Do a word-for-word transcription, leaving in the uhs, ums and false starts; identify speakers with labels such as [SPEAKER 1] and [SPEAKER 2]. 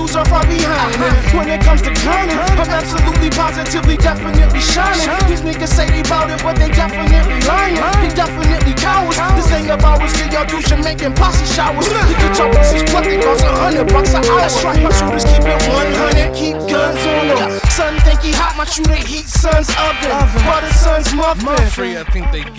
[SPEAKER 1] fools are far behind. And when it comes to grinding, I'm absolutely positively, definitely shining. These niggas say they bout it, but they definitely lying. They definitely cowards. This thing about us, get y'all douche and making posse showers. To get your pussies plucked, it costs a hundred bucks an hour. That's right, my shooters keep it one hundred, keep guns on them. Son think he hot, my shooter heat son's oven. Butter son's muffin.
[SPEAKER 2] Free, I think they